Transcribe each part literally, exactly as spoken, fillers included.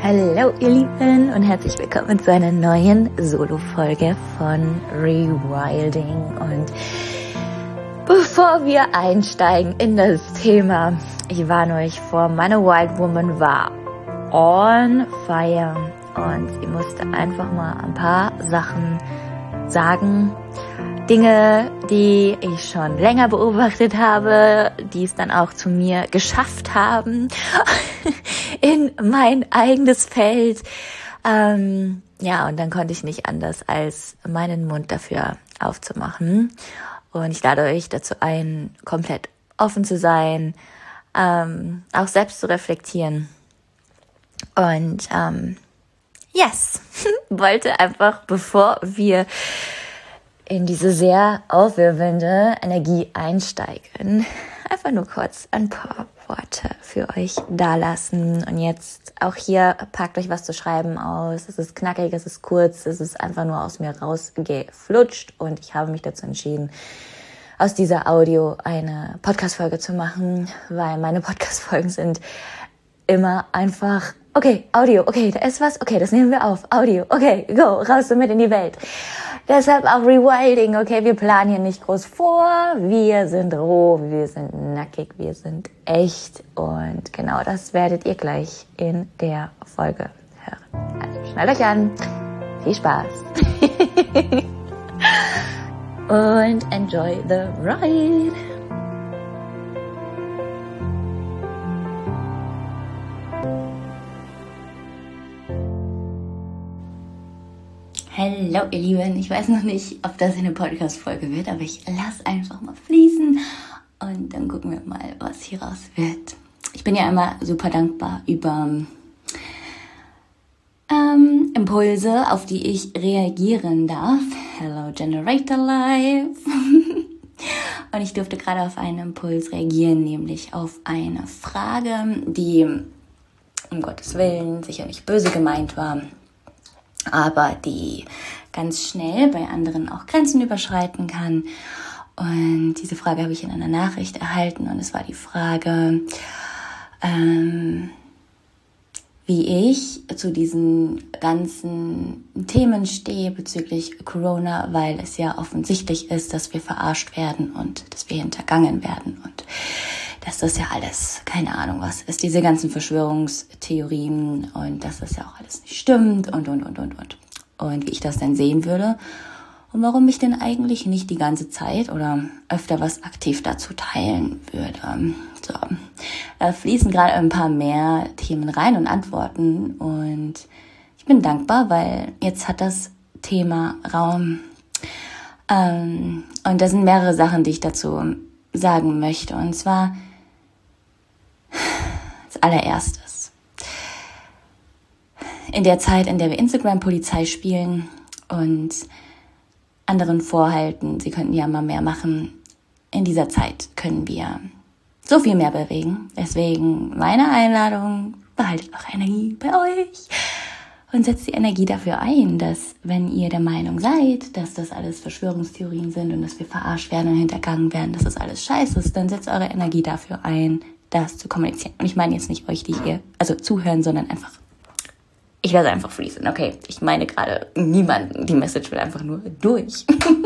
Hallo ihr Lieben und herzlich willkommen zu einer neuen Solo-Folge von Rewilding. Und bevor wir einsteigen in das Thema, ich warne euch vor, meine Wild Woman war on fire und sie musste einfach mal ein paar Sachen sagen. Dinge, die ich schon länger beobachtet habe, die es dann auch zu mir geschafft haben in mein eigenes Feld. Ähm, ja, und dann konnte ich nicht anders, als meinen Mund dafür aufzumachen. Und ich lade euch dazu ein, komplett offen zu sein, ähm, auch selbst zu reflektieren. Und ähm, yes, wollte einfach, bevor wir in diese sehr aufwirbelnde Energie einsteigen, einfach nur kurz ein paar Worte für euch dalassen. Und jetzt auch hier, packt euch was zu schreiben aus. Es ist knackig, es ist kurz, es ist einfach nur aus mir rausgeflutscht. Und ich habe mich dazu entschieden, aus dieser Audio eine Podcast-Folge zu machen, weil meine Podcast-Folgen sind immer einfach, okay, Audio, okay, da ist was, okay, das nehmen wir auf, Audio, okay, go, raus damit in die Welt. Deshalb auch Rewilding, okay, wir planen hier nicht groß vor, wir sind roh, wir sind nackig, wir sind echt und genau das werdet ihr gleich in der Folge hören. Also schnallt euch an, viel Spaß und enjoy the ride. Hallo ihr Lieben, ich weiß noch nicht, ob das eine Podcast-Folge wird, aber ich lasse einfach mal fließen und dann gucken wir mal, was hier raus wird. Ich bin ja immer super dankbar über ähm, Impulse, auf die ich reagieren darf. Hello Generator Life. Und ich durfte gerade auf einen Impuls reagieren, nämlich auf eine Frage, die um Gottes Willen sicher nicht böse gemeint war, aber die ganz schnell bei anderen auch Grenzen überschreiten kann. Und diese Frage habe ich in einer Nachricht erhalten und es war die Frage, ähm, wie ich zu diesen ganzen Themen stehe bezüglich Corona, weil es ja offensichtlich ist, dass wir verarscht werden und dass wir hintergangen werden und dass das ja alles, keine Ahnung was ist, diese ganzen Verschwörungstheorien und dass das ja auch alles nicht stimmt und, und, und, und, und. Und wie ich das denn sehen würde und warum ich denn eigentlich nicht die ganze Zeit oder öfter was aktiv dazu teilen würde. So, da fließen gerade ein paar mehr Themen rein und Antworten und ich bin dankbar, weil jetzt hat das Thema Raum. Ähm, und da sind mehrere Sachen, die ich dazu sagen möchte. Und zwar als allererstes. In der Zeit, in der wir Instagram-Polizei spielen und anderen vorhalten, sie könnten ja mal mehr machen, in dieser Zeit können wir so viel mehr bewegen. Deswegen meine Einladung, behaltet eure Energie bei euch und setzt die Energie dafür ein, dass, wenn ihr der Meinung seid, dass das alles Verschwörungstheorien sind und dass wir verarscht werden und hintergangen werden, dass das alles scheiße ist, dann setzt eure Energie dafür ein, das zu kommunizieren. Und ich meine jetzt nicht euch, die hier also zuhören, sondern einfach, ich lasse einfach fließen. Okay, ich meine gerade niemanden. Die Message will einfach nur durch.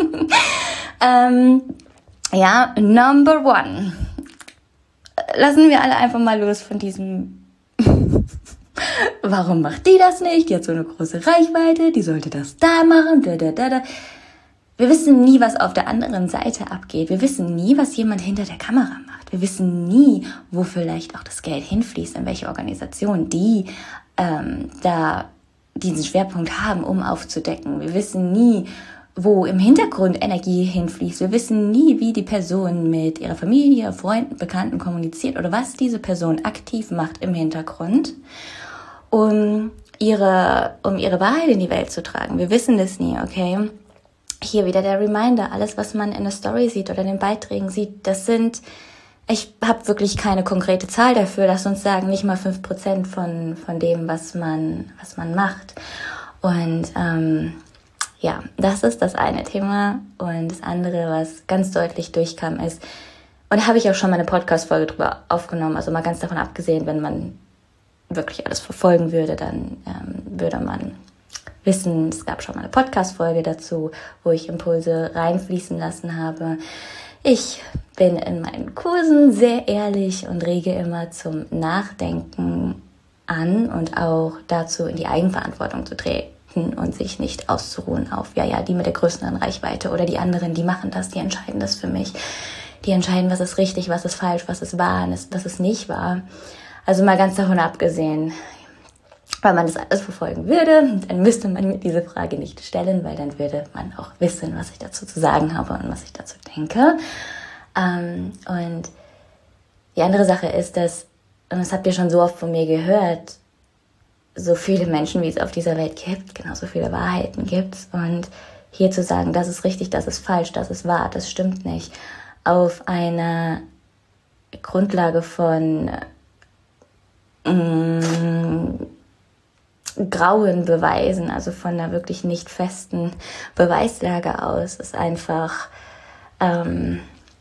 ähm, ja, number one. Lassen wir alle einfach mal los von diesem warum macht die das nicht? Die hat so eine große Reichweite, die sollte das da machen. Da, da, da, da. Wir wissen nie, was auf der anderen Seite abgeht. Wir wissen nie, was jemand hinter der Kamera macht. Wir wissen nie, wo vielleicht auch das Geld hinfließt, in welche Organisation die ähm, da diesen Schwerpunkt haben, um aufzudecken. Wir wissen nie, wo im Hintergrund Energie hinfließt. Wir wissen nie, wie die Person mit ihrer Familie, Freunden, Bekannten kommuniziert oder was diese Person aktiv macht im Hintergrund, um ihre, um ihre Wahrheit in die Welt zu tragen. Wir wissen das nie, okay? Hier wieder der Reminder, alles, was man in der Story sieht oder in den Beiträgen sieht, das sind, ich habe wirklich keine konkrete Zahl dafür, lass uns sagen, nicht mal fünf Prozent von, von dem, was man, was man macht. Und ähm, ja, das ist das eine Thema. Und das andere, was ganz deutlich durchkam, ist, und da habe ich auch schon mal eine Podcast-Folge drüber aufgenommen, also mal ganz davon abgesehen, wenn man wirklich alles verfolgen würde, dann ähm, würde man wissen, es gab schon mal eine Podcast-Folge dazu, wo ich Impulse reinfließen lassen habe. Ich bin in meinen Kursen sehr ehrlich und rege immer zum Nachdenken an und auch dazu, in die Eigenverantwortung zu treten und sich nicht auszuruhen auf, ja, ja, die mit der größeren Reichweite oder die anderen, die machen das, die entscheiden das für mich. Die entscheiden, was ist richtig, was ist falsch, was ist wahr, was ist nicht wahr. Also mal ganz davon abgesehen, wenn man das alles verfolgen würde, dann müsste man mir diese Frage nicht stellen, weil dann würde man auch wissen, was ich dazu zu sagen habe und was ich dazu denke. Ähm, und die andere Sache ist, dass, und das habt ihr schon so oft von mir gehört, so viele Menschen, wie es auf dieser Welt gibt, genauso viele Wahrheiten gibt. Und hier zu sagen, das ist richtig, das ist falsch, das ist wahr, das stimmt nicht, auf einer Grundlage von mh, grauen Beweisen, also von einer wirklich nicht festen Beweislage aus, ist einfach, ähm,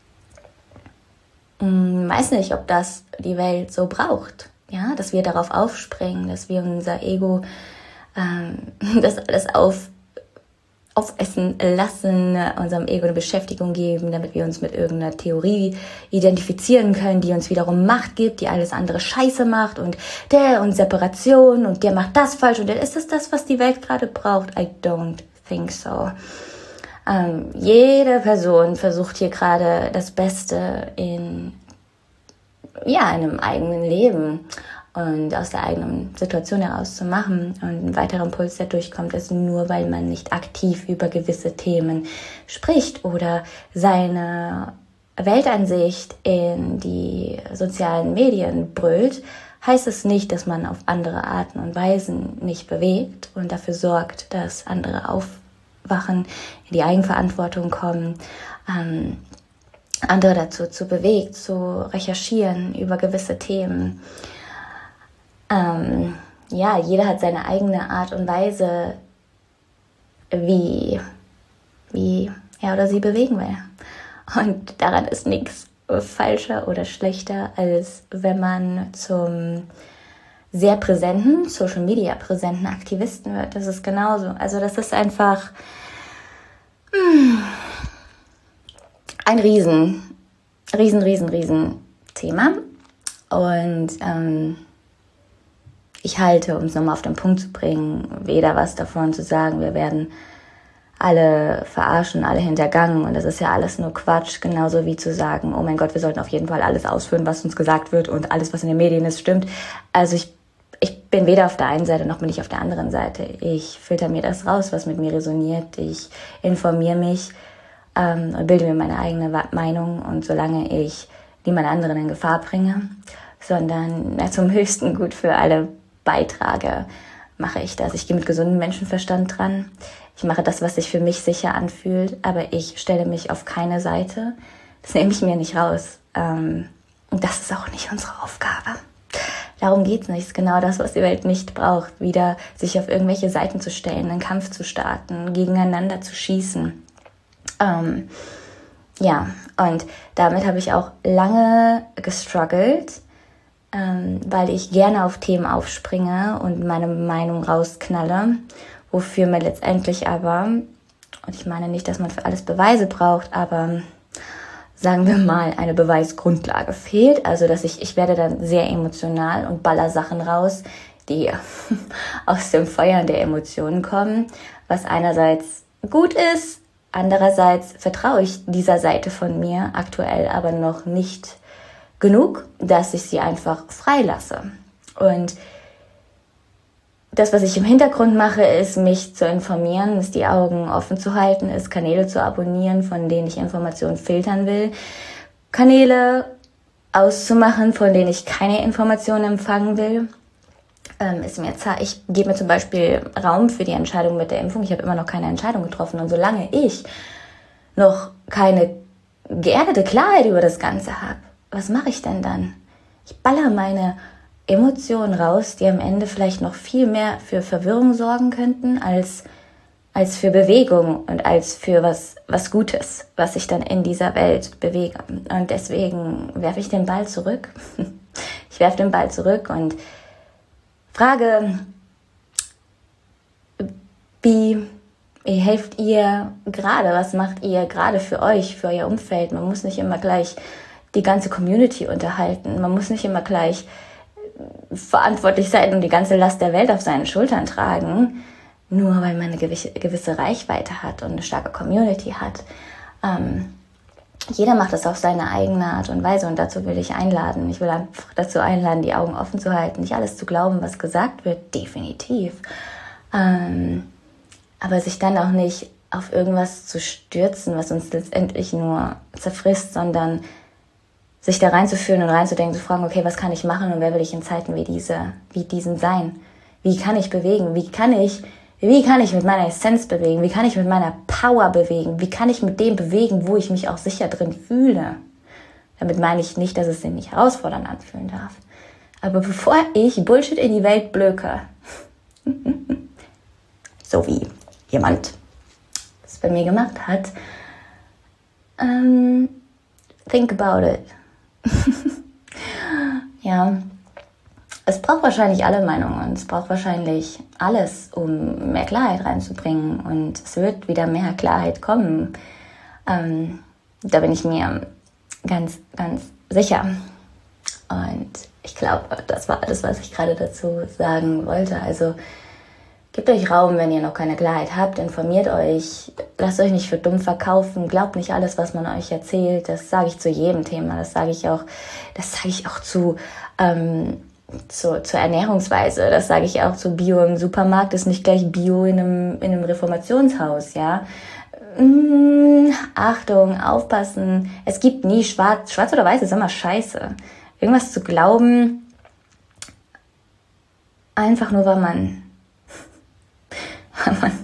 mh, weiß nicht, ob das die Welt so braucht, ja, dass wir darauf aufspringen, dass wir unser Ego, ähm, das alles auf aufessen lassen, unserem Ego eine Beschäftigung geben, damit wir uns mit irgendeiner Theorie identifizieren können, die uns wiederum Macht gibt, die alles andere scheiße macht und der und Separation und der macht das falsch und der, ist das das, was die Welt gerade braucht? I don't think so. Ähm, jede Person versucht hier gerade das Beste in, ja, einem eigenen Leben und aus der eigenen Situation heraus zu machen. Und ein weiterer Impuls, der durchkommt, ist nur, weil man nicht aktiv über gewisse Themen spricht oder seine Weltansicht in die sozialen Medien brüllt, heißt es nicht, dass man auf andere Arten und Weisen nicht bewegt und dafür sorgt, dass andere aufwachen, in die Eigenverantwortung kommen, ähm, andere dazu zu bewegt, zu recherchieren über gewisse Themen. Ähm, ja, jeder hat seine eigene Art und Weise, wie, wie er oder sie bewegen will. Und daran ist nichts falscher oder schlechter, als wenn man zum sehr präsenten, Social Media präsenten Aktivisten wird. Das ist genauso. Also das ist einfach hm, ein riesen, riesen, riesen, riesen Thema. Und ähm, ich halte, um es nochmal auf den Punkt zu bringen, weder was davon zu sagen, wir werden alle verarschen, alle hintergangen und das ist ja alles nur Quatsch, genauso wie zu sagen, oh mein Gott, wir sollten auf jeden Fall alles ausführen, was uns gesagt wird und alles, was in den Medien ist, stimmt. Also ich, ich bin weder auf der einen Seite noch bin ich auf der anderen Seite. Ich filter mir das raus, was mit mir resoniert. Ich informiere mich ähm, und bilde mir meine eigene Meinung und solange ich niemand anderen in Gefahr bringe, sondern na, zum höchsten Gut für alle beitrage, mache ich das. Ich gehe mit gesundem Menschenverstand dran. Ich mache das, was sich für mich sicher anfühlt, aber ich stelle mich auf keine Seite. Das nehme ich mir nicht raus. Und das ist auch nicht unsere Aufgabe. Darum geht's nicht. Das ist genau das, was die Welt nicht braucht. Wieder sich auf irgendwelche Seiten zu stellen, einen Kampf zu starten, gegeneinander zu schießen. Ähm, ja, und damit habe ich auch lange gestruggelt, ähm, weil ich gerne auf Themen aufspringe und meine Meinung rausknalle, wofür mir letztendlich aber, und ich meine nicht, dass man für alles Beweise braucht, aber sagen wir mal, eine Beweisgrundlage fehlt. Also, dass ich, ich werde dann sehr emotional und baller Sachen raus, die aus dem Feuer der Emotionen kommen, was einerseits gut ist, andererseits vertraue ich dieser Seite von mir aktuell aber noch nicht genug, dass ich sie einfach freilasse. Und das, was ich im Hintergrund mache, ist, mich zu informieren, ist die Augen offen zu halten, ist Kanäle zu abonnieren, von denen ich Informationen filtern will, Kanäle auszumachen, von denen ich keine Informationen empfangen will. Ähm, ist mir za- ich gebe mir zum Beispiel Raum für die Entscheidung mit der Impfung. Ich habe immer noch keine Entscheidung getroffen. Und solange ich noch keine geerdete Klarheit über das Ganze habe, was mache ich denn dann? Ich baller meine Emotionen raus, die am Ende vielleicht noch viel mehr für Verwirrung sorgen könnten, als, als für Bewegung und als für was, was Gutes, was sich dann in dieser Welt bewege. Und deswegen werfe ich den Ball zurück. Ich werfe den Ball zurück und Frage, wie helft ihr gerade? Was macht ihr gerade für euch, für euer Umfeld? Man muss nicht immer gleich die ganze Community unterhalten. Man muss nicht immer gleich verantwortlich sein und die ganze Last der Welt auf seinen Schultern tragen, nur weil man eine gewisse Reichweite hat und eine starke Community hat. Ähm, jeder macht das auf seine eigene Art und Weise und dazu will ich einladen. Ich will einfach dazu einladen, die Augen offen zu halten, nicht alles zu glauben, was gesagt wird, definitiv. Ähm, aber sich dann auch nicht auf irgendwas zu stürzen, was uns letztendlich nur zerfrisst, sondern sich da reinzufühlen und reinzudenken, zu fragen, okay, was kann ich machen und wer will ich in Zeiten wie diese, wie diesen sein? Wie kann ich bewegen? Wie kann ich, wie kann ich mit meiner Essenz bewegen? Wie kann ich mit meiner Power bewegen? Wie kann ich mit dem bewegen, wo ich mich auch sicher drin fühle? Damit meine ich nicht, dass es sich nicht herausfordernd anfühlen darf. Aber bevor ich Bullshit in die Welt blöke, so wie jemand das bei mir gemacht hat, ähm, think about it. Ja, es braucht wahrscheinlich alle Meinungen, es braucht wahrscheinlich alles, um mehr Klarheit reinzubringen und es wird wieder mehr Klarheit kommen. Ähm, da bin ich mir ganz, ganz sicher. Und ich glaube, das war alles, was ich gerade dazu sagen wollte. Also gebt euch Raum, wenn ihr noch keine Klarheit habt, informiert euch, lasst euch nicht für dumm verkaufen, glaubt nicht alles, was man euch erzählt. Das sage ich zu jedem Thema, das sage ich auch, das sage ich auch zu, ähm, zu, zur Ernährungsweise, das sage ich auch zu Bio im Supermarkt, ist nicht gleich Bio in einem, in einem Reformationshaus, ja. Mmh, Achtung, aufpassen, es gibt nie schwarz, schwarz oder weiß ist immer scheiße. Irgendwas zu glauben, einfach nur, weil man Weil man,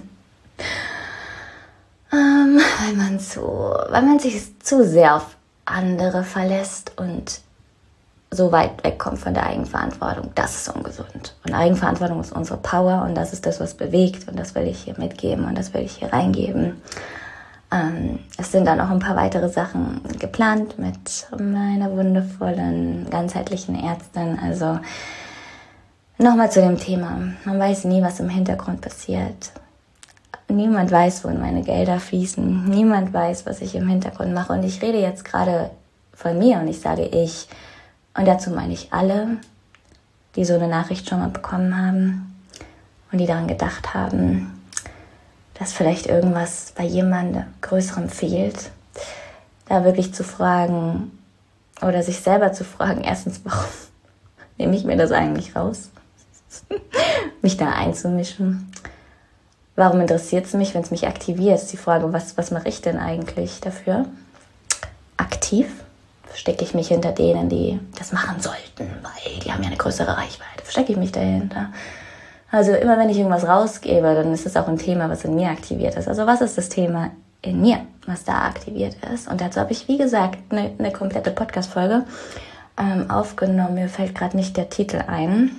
ähm, weil man zu, weil man sich zu sehr auf andere verlässt und so weit wegkommt von der Eigenverantwortung. Das ist ungesund. Und Eigenverantwortung ist unsere Power und das ist das, was bewegt und das will ich hier mitgeben und das will ich hier reingeben. Ähm, es sind dann auch ein paar weitere Sachen geplant mit meiner wundervollen, ganzheitlichen Ärztin. Also nochmal zu dem Thema. Man weiß nie, was im Hintergrund passiert. Niemand weiß, wohin meine Gelder fließen. Niemand weiß, was ich im Hintergrund mache. Und ich rede jetzt gerade von mir und ich sage ich. Und dazu meine ich alle, die so eine Nachricht schon mal bekommen haben und die daran gedacht haben, dass vielleicht irgendwas bei jemandem Größerem fehlt. Da wirklich zu fragen oder sich selber zu fragen, erstens, warum nehme ich mir das eigentlich raus? Mich da einzumischen. Warum interessiert es mich, wenn es mich aktiviert? Ist die Frage, was, was mache ich denn eigentlich dafür? Aktiv? Verstecke ich mich hinter denen, die das machen sollten, weil die haben ja eine größere Reichweite. Verstecke ich mich dahinter? Also immer wenn ich irgendwas rausgebe, dann ist es auch ein Thema, was in mir aktiviert ist. Also was ist das Thema in mir, was da aktiviert ist? Und dazu habe ich, wie gesagt, eine, eine komplette Podcast-Folge ähm, aufgenommen. Mir fällt gerade nicht der Titel ein.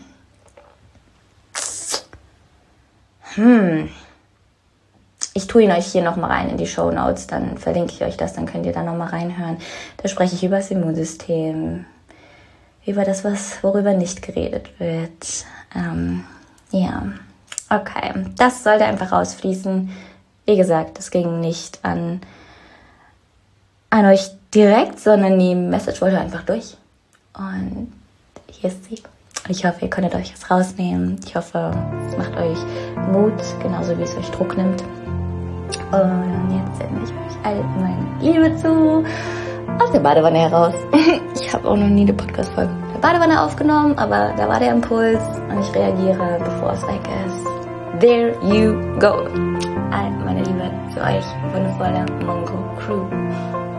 Hm. Ich tue ihn euch hier nochmal rein in die Shownotes, dann verlinke ich euch das, dann könnt ihr da nochmal reinhören. Da spreche ich über das Immunsystem, über das, was worüber nicht geredet wird. Ähm, ja, okay. Das sollte einfach rausfließen. Wie gesagt, das ging nicht an, an euch direkt, sondern die Message wollte einfach durch. Und hier ist sie. Ich hoffe, ihr könntet euch das rausnehmen. Ich hoffe, es macht euch Mut, genauso wie es euch Druck nimmt. Und jetzt sende ich euch all meine Liebe zu aus der Badewanne heraus. Ich habe auch noch nie eine Podcast-Folge in der Badewanne aufgenommen, aber da war der Impuls und ich reagiere, bevor es weg ist. There you go. All meine Liebe zu euch, wundervolle Mongo Crew.